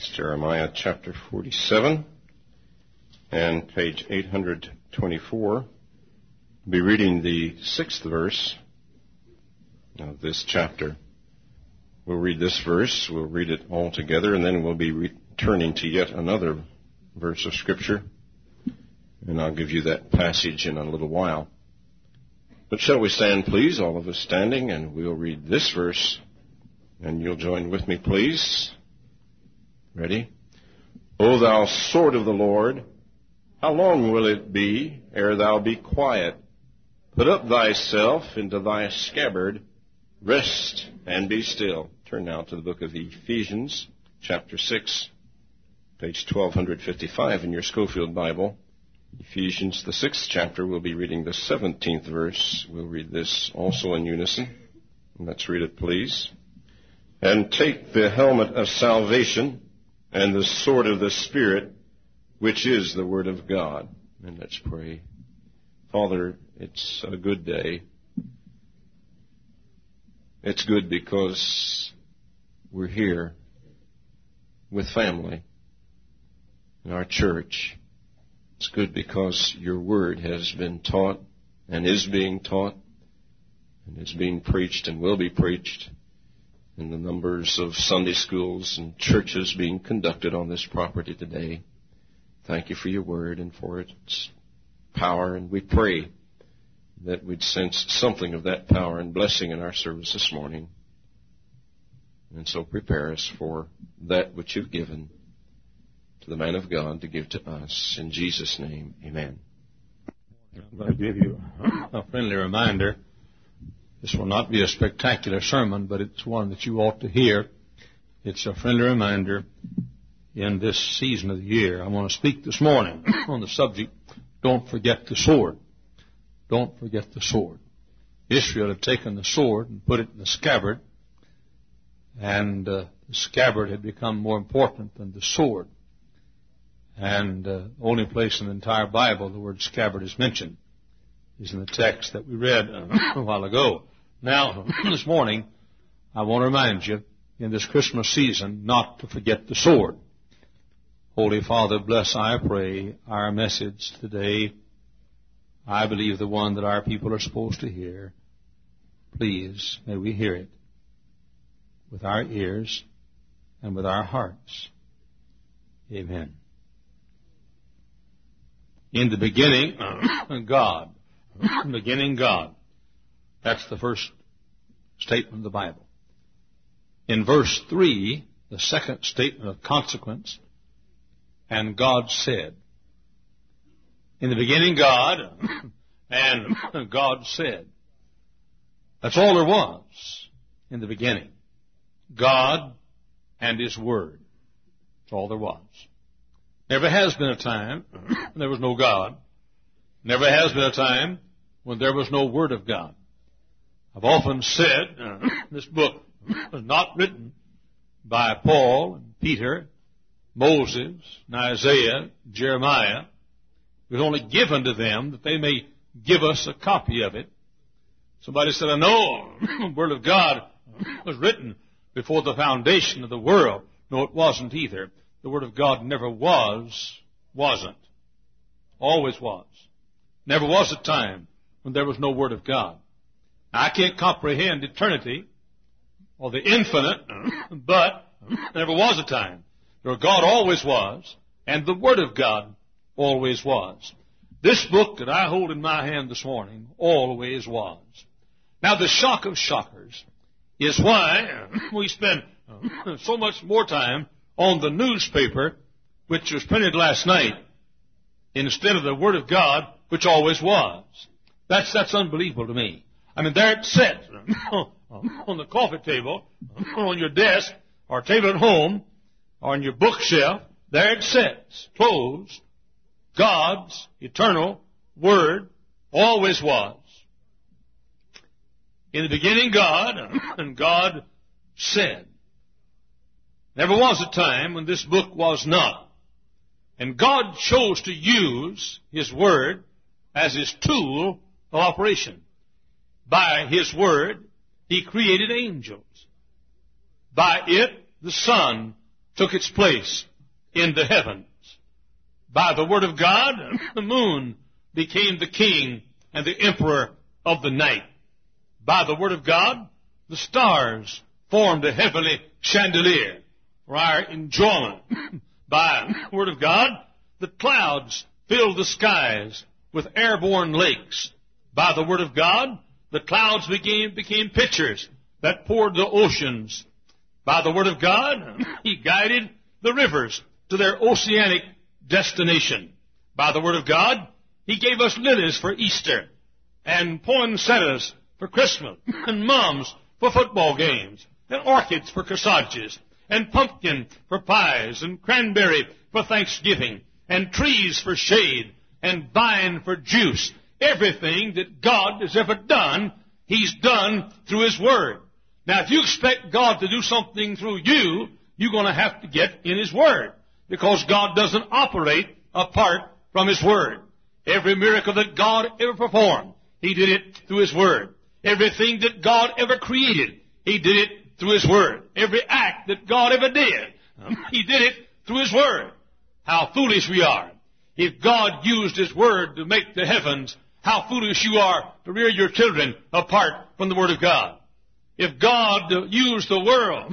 It's Jeremiah chapter 47 and page 824. We'll be reading the 6th verse of this chapter. We'll read this verse, we'll read it all together, and then we'll be returning to yet another verse of Scripture. And I'll give you that passage in a little while. But shall we stand, please, all of us standing, and we'll read this verse, and you'll join with me, please. Ready? O thou sword of the Lord, how long will it be ere thou be quiet? Put up thyself into thy scabbard, rest and be still. Turn now to the book of Ephesians, chapter 6, page 1255 in your Schofield Bible. Ephesians, the 6th chapter, we'll be reading the 17th verse. We'll read this also in unison. Let's read it, please. And take the helmet of salvation and the sword of the Spirit, which is the Word of God. And let's pray. Father, it's a good day. It's good because we're here with family in our church. It's good because your word has been taught and is being taught and is being preached and will be preached in the numbers of Sunday schools and churches being conducted on this property today. Thank you for your word and for its power, and we pray that we'd sense something of that power and blessing in our service this morning. And so prepare us for that which you've given to the man of God to give to us. In Jesus' name, amen. I'm going to give you a friendly reminder. This will not be a spectacular sermon, but it's one that you ought to hear. It's a friendly reminder in this season of the year. I want to speak this morning on the subject, don't forget the sword. Don't forget the sword. Israel had taken the sword and put it in the scabbard, and the scabbard had become more important than the sword. And the only place in the entire Bible the word scabbard is mentioned is in the text that we read a while ago. Now, this morning, I want to remind you, in this Christmas season, not to forget the sword. Holy Father, bless, I pray, our message today. I believe the one that our people are supposed to hear. Please, may we hear it with our ears and with our hearts. Amen. In the beginning, God. In the beginning, God. That's the first statement of the Bible. In verse 3, the second statement of consequence, and God said. In the beginning, God, and God said. That's all there was in the beginning. God and His Word. That's all there was. Never has been a time when there was no God. Never has been a time when there was no Word of God. I've often said this book was not written by Paul and Peter, Moses, and Isaiah, Jeremiah. It was only given to them that they may give us a copy of it. Somebody said, I know the Word of God was written before the foundation of the world. No, it wasn't either. The Word of God never wasn't. Always was. Never was a time when there was no Word of God. Now, I can't comprehend eternity or the infinite, but there never was a time where God always was and the Word of God always was. This book that I hold in my hand this morning always was. Now, the shock of shockers is why we spend so much more time on the newspaper, which was printed last night, instead of the Word of God, which always was. That's unbelievable to me. I mean, there it sits on the coffee table, on your desk, or table at home, or on your bookshelf. There it sits, closed. God's eternal Word always was. In the beginning, God, and God said. Never was a time when this book was not. And God chose to use His Word as His tool of operation. By His Word, He created angels. By it, the sun took its place in the heavens. By the word of God, the moon became the king and the emperor of the night. By the word of God, the stars formed a heavenly chandelier for our enjoyment. By the word of God, the clouds filled the skies with airborne lakes. By the word of God, the clouds became pitchers that poured the oceans. By the word of God, he guided the rivers to their oceanic destination. By the word of God, he gave us lilies for Easter, and poinsettias for Christmas, and mums for football games, and orchids for corsages, and pumpkin for pies, and cranberry for Thanksgiving, and trees for shade, and vine for juice. Everything that God has ever done, he's done through his word. Now, if you expect God to do something through you, you're going to have to get in his word, because God doesn't operate apart from his word. Every miracle that God ever performed, he did it through his word. Everything that God ever created, he did it through his word. Every act that God ever did, he did it through his word. How foolish we are. If God used his word to make the heavens, how foolish you are to rear your children apart from the word of God. If God used the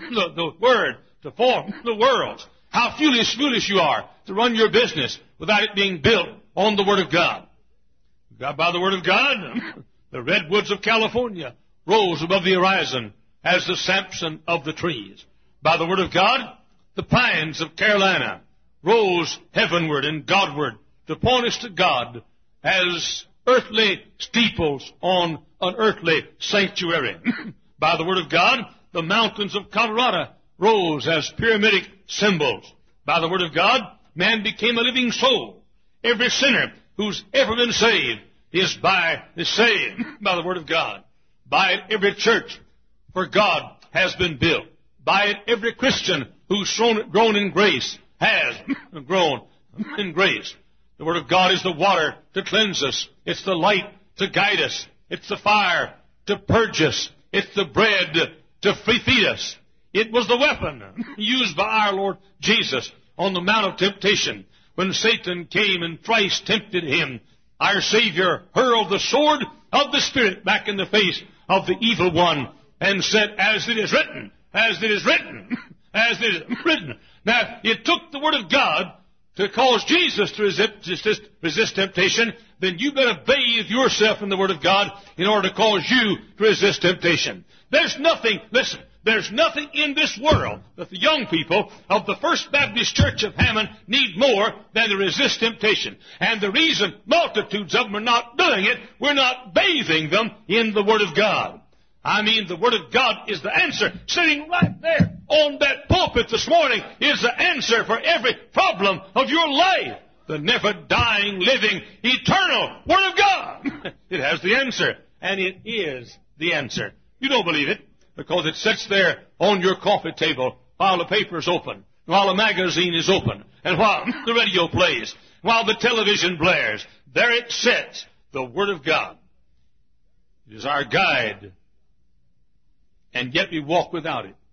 word to form the worlds, how foolish you are to run your business without it being built on the word of God. By the word of God, the redwoods of California rose above the horizon as the Samson of the trees. By the word of God, the pines of Carolina rose heavenward and Godward to point us to God as earthly steeples on an earthly sanctuary. By the word of God, the mountains of Colorado rose as pyramidic symbols. By the word of God, man became a living soul. Every sinner who's ever been saved is saved by the word of God. By it, every church for God has been built. By it, every Christian who's grown in grace has grown in grace. The word of God is the water to cleanse us. It's the light to guide us. It's the fire to purge us. It's the bread to feed us. It was the weapon used by our Lord Jesus on the Mount of Temptation. When Satan came and thrice tempted him, our Savior hurled the sword of the Spirit back in the face of the evil one and said, as it is written, as it is written, as it is written. Now, it took the word of God to cause Jesus to resist temptation. Then you better bathe yourself in the word of God in order to cause you to resist temptation. There's nothing in this world that the young people of the First Baptist Church of Hammond need more than to resist temptation. And the reason multitudes of them are not doing it, we're not bathing them in the Word of God. I mean, the Word of God is the answer. Sitting right there on that pulpit this morning is the answer for every problem of your life. The never-dying, living, eternal Word of God. It has the answer, and it is the answer. You don't believe it, because it sits there on your coffee table while the paper is open, while the magazine is open, and while the radio plays, while the television blares. There it sits, the Word of God. It is our guide, and yet we walk without it.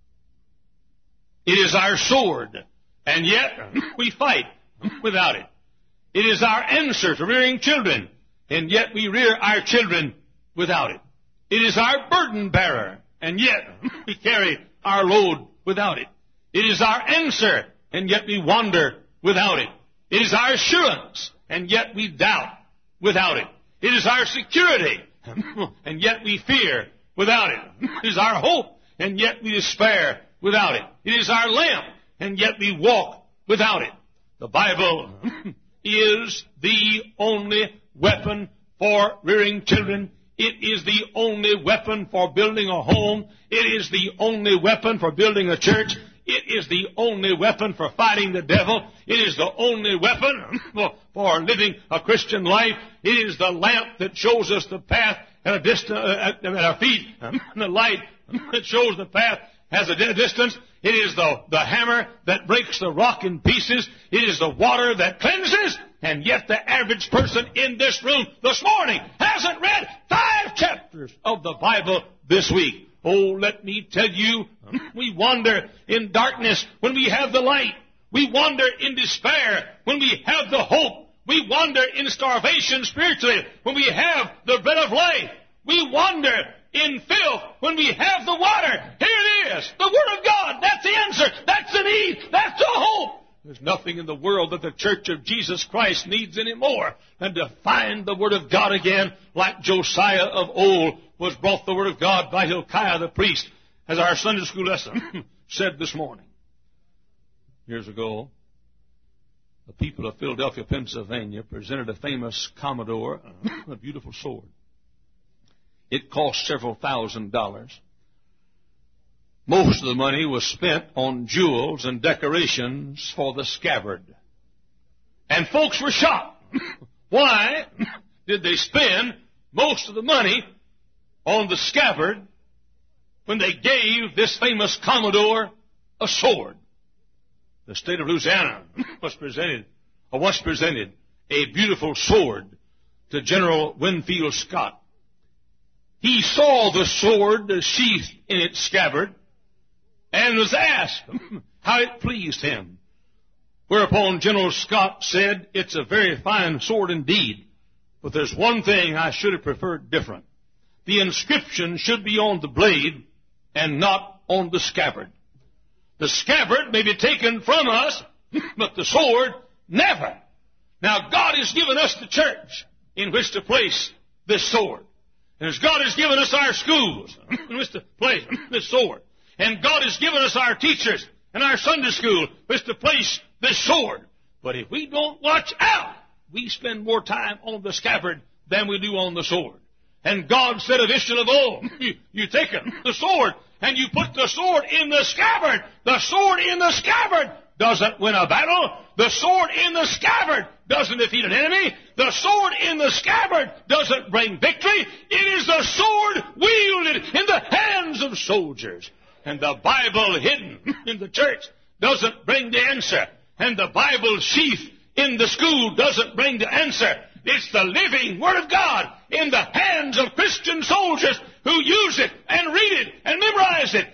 It is our sword, and yet we fight without it. It is our answer to rearing children, and yet we rear our children without it. It is our burden bearer, and yet we carry our load without it. It is our answer, and yet we wander without it. It is our assurance, and yet we doubt without it. It is our security, and yet we fear without it. It is our hope, and yet we despair without it. It is our lamp, and yet we walk without it. The Bible is the only weapon for rearing children. It is the only weapon for building a home. It is the only weapon for building a church. It is the only weapon for fighting the devil. It is the only weapon for living a Christian life. It is the lamp that shows us the path at our feet, and the light that shows the path has a distance. It is the hammer that breaks the rock in pieces. It is the water that cleanses. And yet the average person in this room this morning hasn't read 5 chapters of the Bible this week. Oh, let me tell you, we wander in darkness when we have the light. We wander in despair when we have the hope. We wander in starvation spiritually when we have the bread of life. We wander in filth when we have the water. Here it is, the Word of God. That's the answer. That's the need. That's the hope. There's nothing in the world that the Church of Jesus Christ needs anymore than to find the Word of God again, like Josiah of old was brought the Word of God by Hilkiah the priest, as our Sunday school lesson said this morning. Years ago, the people of Philadelphia, Pennsylvania, presented a famous Commodore, a beautiful sword. It cost several $1,000s. Most of the money was spent on jewels and decorations for the scabbard. And folks were shocked. Why did they spend most of the money on the scabbard when they gave this famous Commodore a sword? The state of Louisiana once presented a beautiful sword to General Winfield Scott. He saw the sword sheathed in its scabbard and was asked how it pleased him. Whereupon General Scott said, "It's a very fine sword indeed, but there's one thing I should have preferred different. The inscription should be on the blade and not on the scabbard. The scabbard may be taken from us, but the sword never." Now, God has given us the church in which to place this sword. And as God has given us our schools in which to place this sword. And God has given us our teachers and our Sunday school in which to place this sword. But if we don't watch out, we spend more time on the scabbard than we do on the sword. And God said of Israel of old, you take the sword and you put the sword in the scabbard. The sword in the scabbard doesn't win a battle. The sword in the scabbard doesn't defeat an enemy. The sword in the scabbard doesn't bring victory. It is the sword wielded in the hands of soldiers. And the Bible hidden in the church doesn't bring the answer. And the Bible sheath in the school doesn't bring the answer. It's the living Word of God in the hands of Christian soldiers who use it and read it and memorize it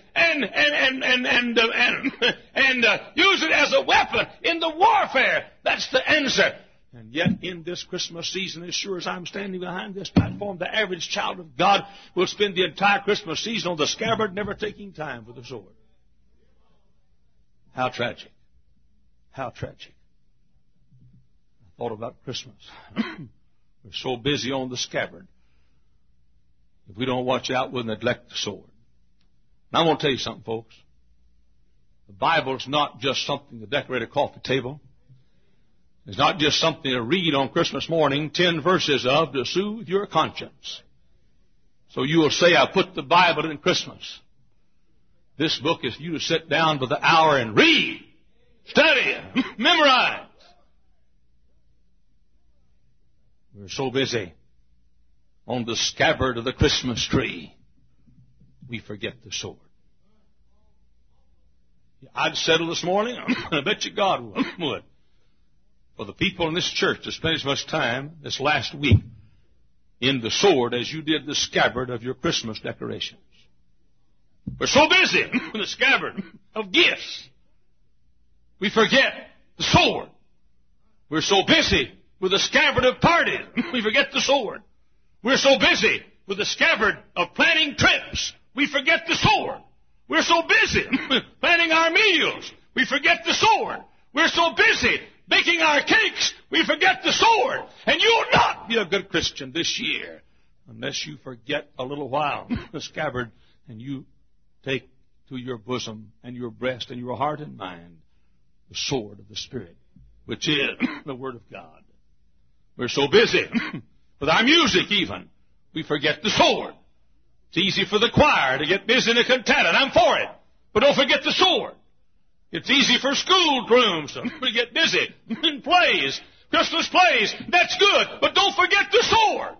and use it as a weapon in the warfare. That's the answer. And yet in this Christmas season, as sure as I'm standing behind this platform, the average child of God will spend the entire Christmas season on the scabbard, never taking time for the sword. How tragic. How tragic. I thought about Christmas. We're so busy on the scabbard. If we don't watch out, we'll neglect the sword. And I want to tell you something, folks. The Bible is not just something to decorate a coffee table. It's not just something to read on Christmas morning, 10 verses of to soothe your conscience. So you will say, I put the Bible in Christmas. This book is for you to sit down for the hour and read, study, memorize. We're so busy on the scabbard of the Christmas tree, we forget the sword. I'd settle this morning, and I bet you God would, for the people in this church to spend as much time this last week in the sword as you did the scabbard of your Christmas decorations. We're so busy with the scabbard of gifts, we forget the sword. We're so busy with the scabbard of parties, we forget the sword. We're so busy with the scabbard of planning trips, we forget the sword. We're so busy planning our meals, we forget the sword. We're so busy baking our cakes, we forget the sword. And you'll not be a good Christian this year unless you forget a little while the scabbard and you take to your bosom and your breast and your heart and mind the sword of the Spirit, which is the Word of God. We're so busy with our music even, we forget the sword. It's easy for the choir to get busy in a cantata, and I'm for it. But don't forget the sword. It's easy for schoolrooms to get busy in plays, Christmas plays. That's good, but don't forget the sword.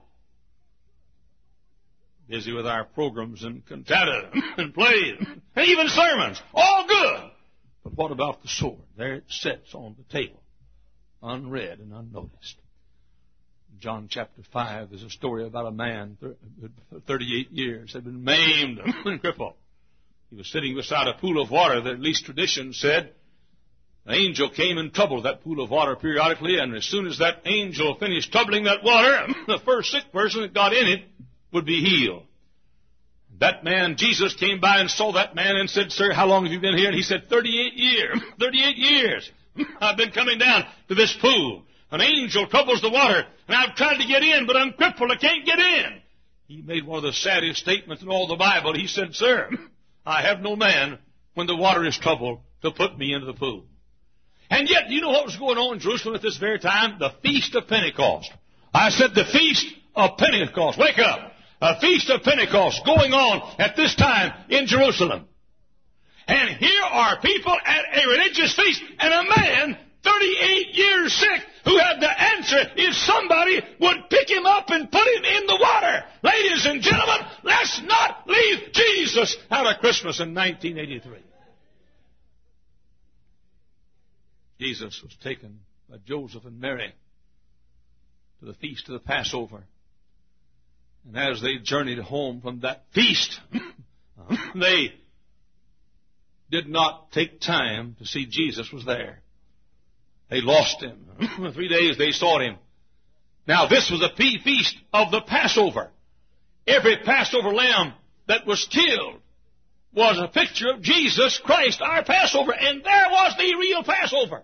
Busy with our programs and cantata and plays and even sermons. All good. But what about the sword? There it sits on the table, unread and unnoticed. John chapter 5, there's a story about a man, 38 years, had been maimed and crippled. He was sitting beside a pool of water that at least tradition said an angel came and troubled that pool of water periodically, and as soon as that angel finished troubling that water, the first sick person that got in it would be healed. That man, Jesus, came by and saw that man and said, "Sir, how long have you been here?" And he said, 38 years. 38 years. I've been coming down to this pool. An angel troubles the water, and I've tried to get in, but I'm crippled. I can't get in. He made one of the saddest statements in all the Bible. He said, "Sir, I have no man when the water is troubled to put me into the pool." And yet, you know what was going on in Jerusalem at this very time? The Feast of Pentecost. I said the Feast of Pentecost. Wake up. A Feast of Pentecost going on at this time in Jerusalem. And here are people at a religious feast, and a man, 38 years sick, who had the answer if somebody would pick him up and put him in the water. Ladies and gentlemen, let's not leave Jesus out of Christmas in 1983. Jesus was taken by Joseph and Mary to the feast of the Passover. And as they journeyed home from that feast, they did not take time to see Jesus was there. They lost him. For 3 days they sought him. Now this was a feast of the Passover. Every Passover lamb that was killed was a picture of Jesus Christ, our Passover. And there was the real Passover.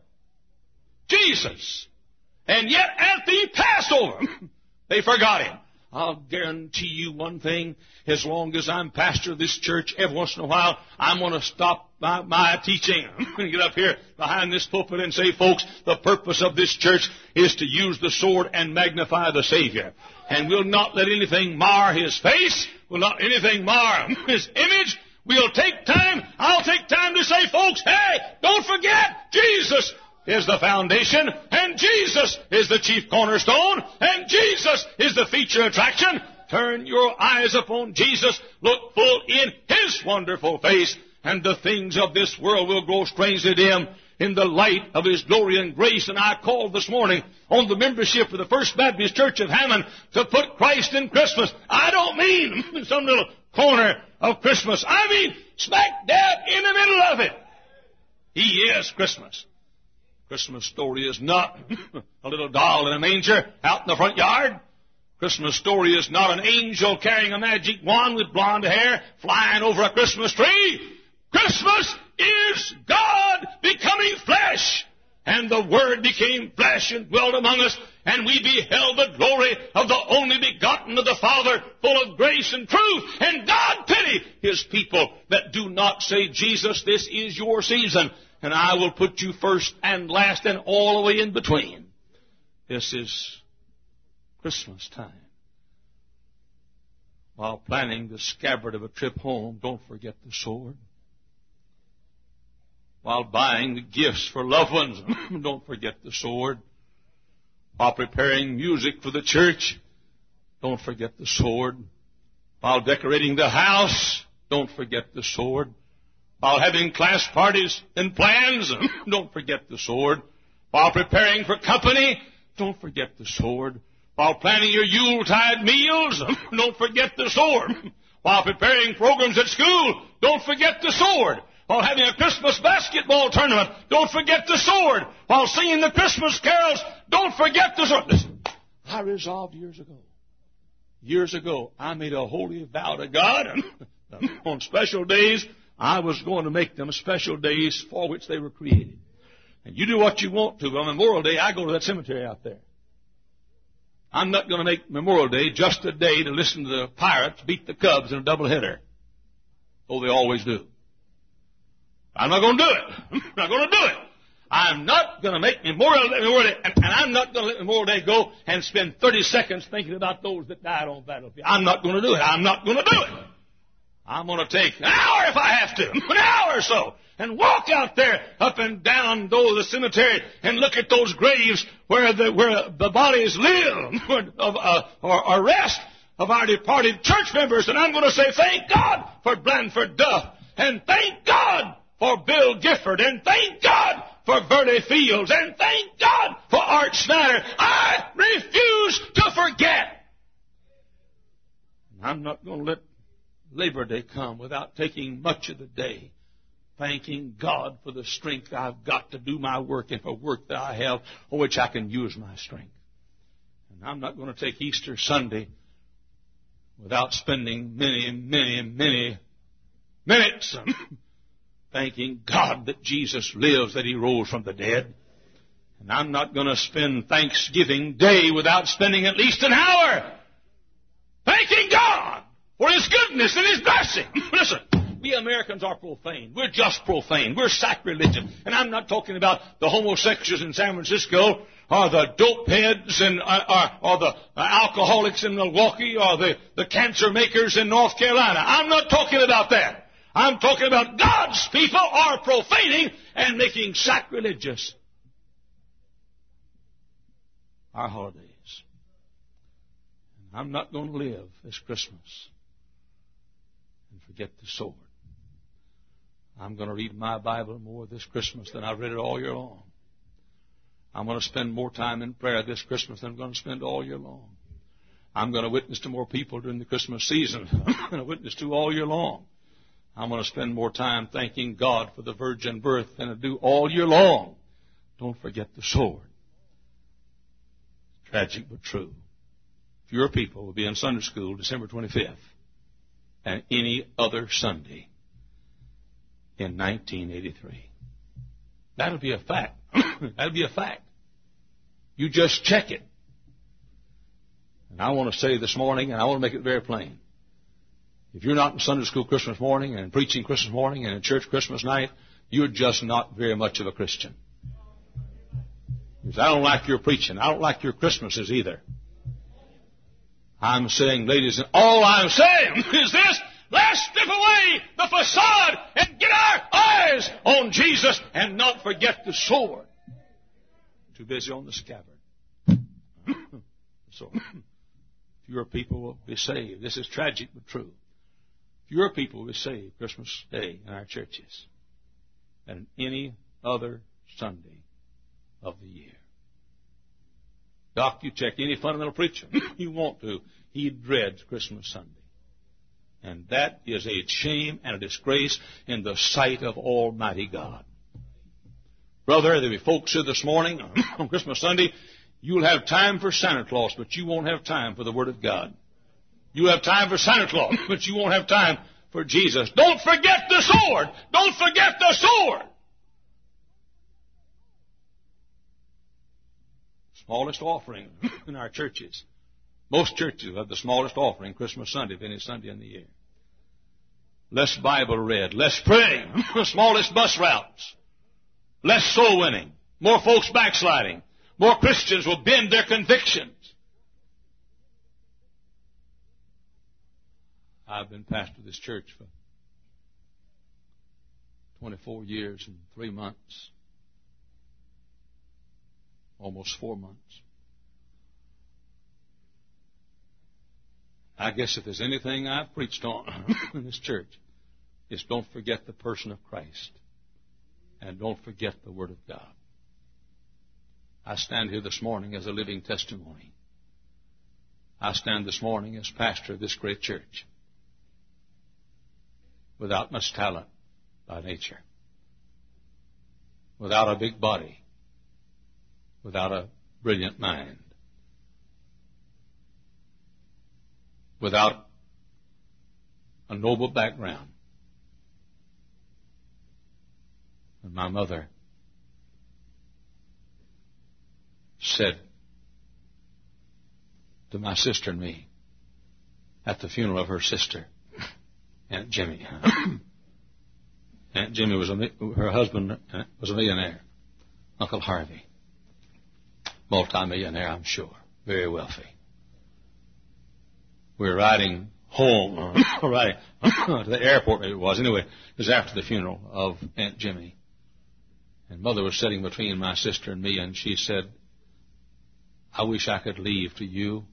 Jesus. And yet at the Passover, they forgot him. I'll guarantee you one thing. As long as I'm pastor of this church, every once in a while, I'm going to stop my teaching. I'm going to get up here behind this pulpit and say, folks, the purpose of this church is to use the sword and magnify the Savior. And we'll not let anything mar His face. We'll not let anything mar His image. We'll take time. I'll take time to say, folks, hey, don't forget, Jesus is the foundation, and Jesus is the chief cornerstone, and Jesus is the feature attraction. Turn your eyes upon Jesus, look full in His wonderful face, and the things of this world will grow strangely dim in the light of His glory and grace. And I called this morning on the membership of the First Baptist Church of Hammond to put Christ in Christmas. I don't mean some little corner of Christmas. I mean smack dab in the middle of it. He is Christmas. Christmas story is not a little doll in a manger out in the front yard. Christmas story is not an angel carrying a magic wand with blonde hair flying over a Christmas tree. Christmas is God becoming flesh. And the Word became flesh and dwelt among us, and we beheld the glory of the only begotten of the Father, full of grace and truth. And God pity His people that do not say, Jesus, this is your season, and I will put you first and last and all the way in between. This is Christmas time. While planning the scabbard of a trip home, don't forget the sword. While buying the gifts for loved ones, don't forget the sword. While preparing music for the church, don't forget the sword. While decorating the house, don't forget the sword. While having class parties and plans, don't forget the sword. While preparing for company, don't forget the sword. While planning your Yuletide meals, don't forget the sword. While preparing programs at school, don't forget the sword. While having a Christmas basketball tournament, don't forget the sword. While singing the Christmas carols, don't forget the sword. Listen, I resolved years ago, I made a holy vow to God. On special days, I was going to make them special days for which they were created. And you do what you want to, but on Memorial Day, I go to that cemetery out there. I'm not going to make Memorial Day just a day to listen to the Pirates beat the Cubs in a doubleheader. Oh, they always do. I'm not going to do it. I'm not going to do it. I'm not going to make Memorial Day, and I'm not going to let Memorial Day go and spend 30 seconds thinking about those that died on battlefield. I'm not going to do it. I'm not going to do it. I'm going to take an hour if I have to, an hour or so, and walk out there up and down the cemetery and look at those graves where the bodies live or rest of our departed church members. And I'm going to say, thank God for Blandford Duff, and thank God for Bill Gifford, and thank God for Verde Fields, and thank God for Art Snyder. I refuse to I'm not going to let Labor Day come without taking much of the day thanking God for the strength I've got to do my work and for work that I have on which I can use my strength. And I'm not going to take Easter Sunday without spending many minutes thanking God that Jesus lives, that He rose from the dead. And I'm not going to spend Thanksgiving Day without spending at least an hour thanking God for His goodness and His blessing. Listen, we Americans are profane. We're just profane. We're sacrilegious. And I'm not talking about the homosexuals in San Francisco or the dope heads and, or the alcoholics in Milwaukee or the cancer makers in North Carolina. I'm not talking about that. I'm talking about God's people are profaning and making sacrilegious our holidays. And I'm not going to live this Christmas and forget the sword. I'm going to read my Bible more this Christmas than I've read it all year long. I'm going to spend more time in prayer this Christmas than I'm going to spend all year long. I'm going to witness to more people during the Christmas season than I'm going to witness to all year long. I'm going to spend more time thanking God for the virgin birth than I do all year long. Don't forget the sword. Tragic but true. Fewer people will be in Sunday school December 25th than any other Sunday in 1983. That'll be a fact. That'll be a fact. You just check it. And I want to say this morning, and I want to make it very plain. If you're not in Sunday school Christmas morning and preaching Christmas morning and in church Christmas night, you're just not very much of a Christian. Because I don't like your preaching. I don't like your Christmases either. I'm saying, ladies, and all I'm saying is this: let's strip away the facade and get our eyes on Jesus and not forget the sword. Too busy on the scabbard. So, fewer people will be saved. This is tragic but true. Fewer people will be saved Christmas Day in our churches than any other Sunday of the year. Doc, you check any fundamental preacher you want to. He dreads Christmas Sunday. And that is a shame and a disgrace in the sight of Almighty God. Brother, there'll be folks here this morning on Christmas Sunday, you'll have time for Santa Claus, but you won't have time for the Word of God. You'll have time for Santa Claus, but you won't have time for Jesus. Don't forget the sword! Don't forget the sword! Smallest offering in our churches. Most churches have the smallest offering Christmas Sunday of any Sunday in the year. Less Bible read, less praying, smallest bus routes, less soul winning, more folks backsliding, more Christians will bend their convictions. I've been pastor of this church for 24 years and 3 months. Almost 4 months. I guess if there's anything I've preached on in this church, it's don't forget the person of Christ. And don't forget the Word of God. I stand here this morning as a living testimony. I stand this morning as pastor of this great church. Without much talent by nature. Without a big body. Without a brilliant mind. Without a noble background. And my mother said to my sister and me at the funeral of her sister, Aunt Jimmy. Aunt Jimmy her husband was a millionaire. Uncle Harvey. Multi-millionaire, I'm sure. Very wealthy. We were riding home, riding to the airport, maybe it was. Anyway, it was after the funeral of Aunt Jimmy. And Mother was sitting between my sister and me, and she said, I wish I could leave to you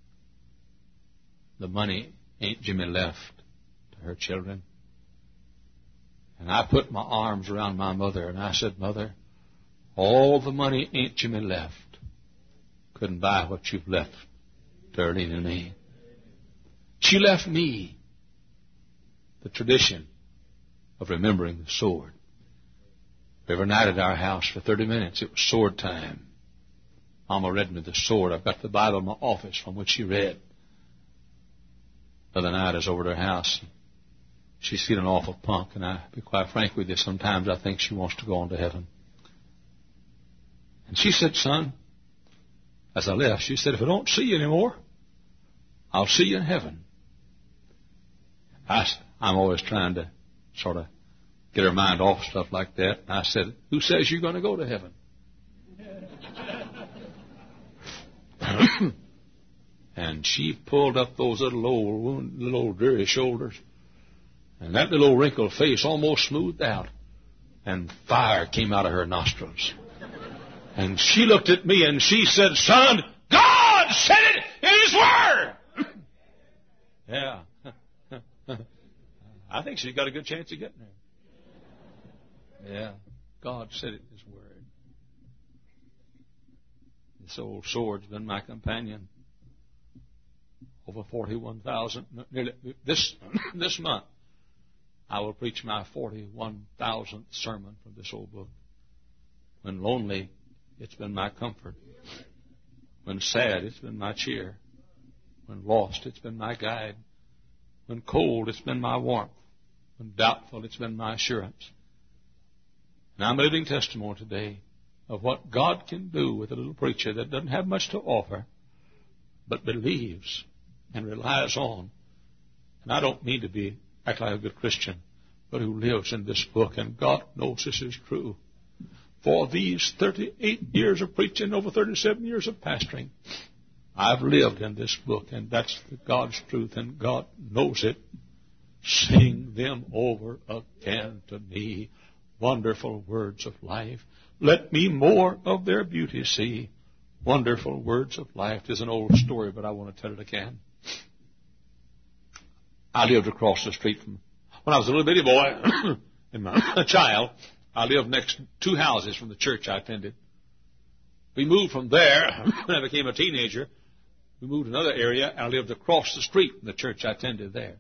the money Aunt Jimmy left to her children. And I put my arms around my mother, and I said, Mother, all the money Aunt Jimmy left couldn't buy what you've left to Erlene and me. She left me the tradition of remembering the sword. Every night at our house for 30 minutes, it was sword time. Mama read me the sword. I've got the Bible in my office from which she read. The other night I was over at her house. She's feeling awful punk, and I'll be quite frank with you, sometimes I think she wants to go on to heaven. And she said, son, as I left, she said, if I don't see you anymore, I'll see you in heaven. I'm always trying to sort of get her mind off stuff like that. And I said, who says you're going to go to heaven? And she pulled up those little old dreary shoulders, and that little old wrinkled face almost smoothed out, and fire came out of her nostrils. And she looked at me and she said, son, God said it in His Word. Yeah. I think she's got a good chance of getting there. Yeah. God said it in His Word. This old sword's been my companion. Over 41,000. This month, I will preach my 41,000th sermon from this old book. When lonely, it's been my comfort. When sad, it's been my cheer. When lost, it's been my guide. When cold, it's been my warmth. When doubtful, it's been my assurance. And I'm a living testimony today of what God can do with a little preacher that doesn't have much to offer, but believes and relies on. And I don't mean to act like a good Christian, but who lives in this book, and God knows this is true. For these 38 years of preaching, over 37 years of pastoring, I've lived in this book, and that's God's truth, and God knows it. Sing them over again to me, wonderful words of life. Let me more of their beauty see. Wonderful words of life. There's an old story, but I want to tell it again. I lived across the street from, when I was a little bitty boy and a child, I lived next 2 houses from the church I attended. We moved from there when I became a teenager. We moved to another area, and I lived across the street from the church I attended there.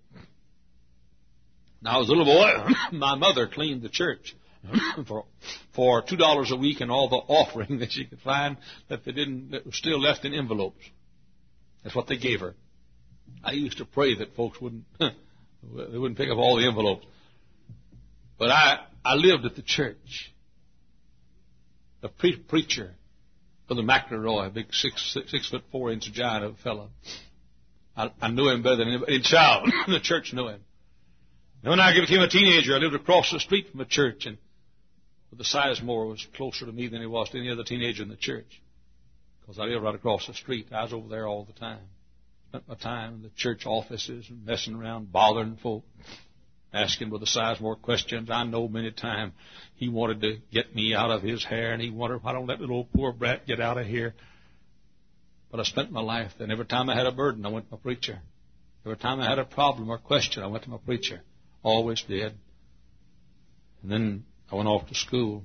When I was a little boy, my mother cleaned the church for $2 a week and all the offering that she could find that was still left in envelopes. That's what they gave her. I used to pray that folks wouldn't pick up all the envelopes. But I lived at the church. The preacher, Brother McElroy, a big 6'4" giant fellow. I knew him better than anybody. In child, the church knew him. And when I became a teenager, I lived across the street from a church, and the Sizemore was closer to me than he was to any other teenager in the church, because I lived right across the street. I was over there all the time. Spent my time in the church offices and messing around, bothering folk, asking Brother Sizemore questions. I know many times he wanted to get me out of his hair, and he wondered, why don't that little poor brat get out of here? But I spent my life then. Every time I had a burden, I went to my preacher. Every time I had a problem or question, I went to my preacher. Always did. And then I went off to school.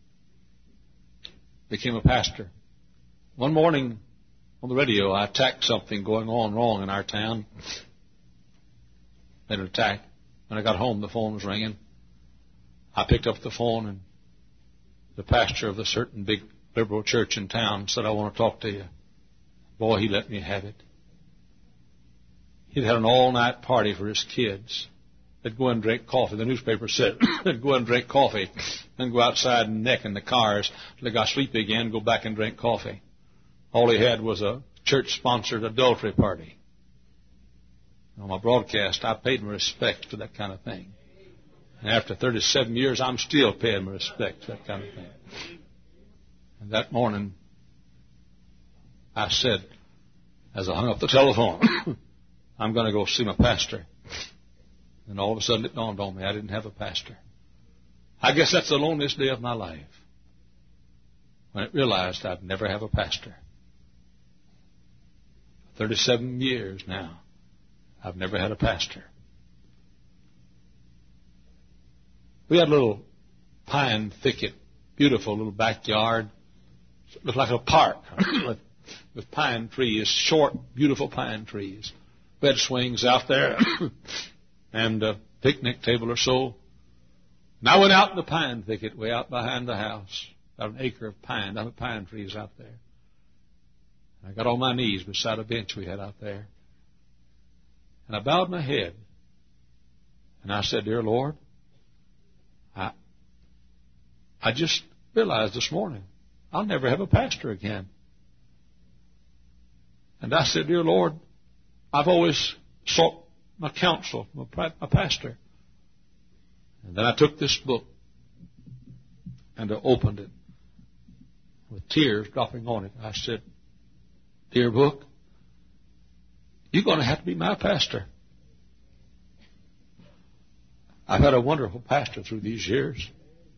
Became a pastor. One morning on the radio, I attacked something going on wrong in our town. Made an attack. When I got home, the phone was ringing. I picked up the phone, and the pastor of the certain big liberal church in town said, I want to talk to you. Boy, he let me have it. He'd had an all-night party for his kids. They'd go and drink coffee. The newspaper said they'd go and drink coffee, then go outside and neck in the cars till they got sleepy again, go back and drink coffee. All he had was a church-sponsored adultery party. On my broadcast, I paid my respect for that kind of thing. And after 37 years, I'm still paying my respect for that kind of thing. And that morning, I said, as I hung up the telephone, I'm going to go see my pastor. And all of a sudden it dawned on me I didn't have a pastor. I guess that's the loneliest day of my life, when I realized I'd never have a pastor. 37 years now, I've never had a pastor. We had a little pine thicket, beautiful little backyard. It looked like a park with pine trees, short, beautiful pine trees. bed swings out there and a picnic table or so. And I went out in the pine thicket way out behind the house. Got an acre of pine, pine trees out there. And I got on my knees beside a bench we had out there. And I bowed my head. And I said, Dear Lord, I just realized this morning I'll never have a pastor again. And I said, Dear Lord, I've always sought my counsel from a pastor. And then I took this book and I opened it with tears dropping on it. I said, Dear book, you're going to have to be my pastor. I've had a wonderful pastor through these years.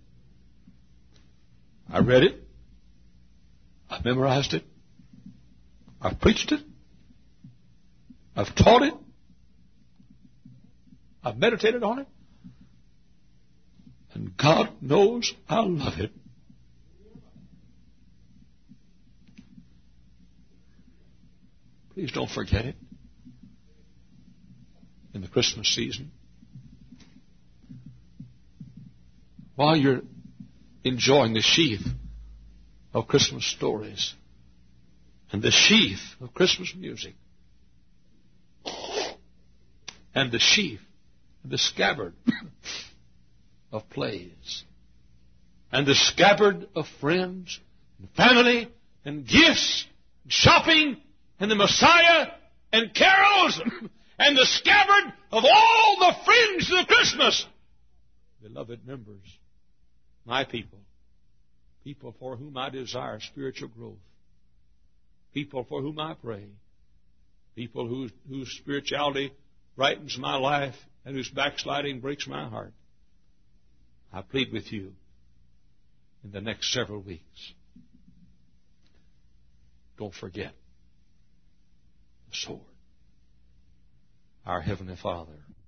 I read it. I've memorized it. I've preached it. I've taught it. I've meditated on it. And God knows I love it. Please don't forget it in the Christmas season. While you're enjoying the sheath of Christmas stories and the sheath of Christmas music and the sheath and the scabbard of plays and the scabbard of friends and family and gifts and shopping and the Messiah and carols and the scabbard of all the fringe of Christmas. Beloved members, my people, people for whom I desire spiritual growth, people for whom I pray, people whose spirituality brightens my life and whose backsliding breaks my heart, I plead with you in the next several weeks, don't forget the sword. Our Heavenly Father,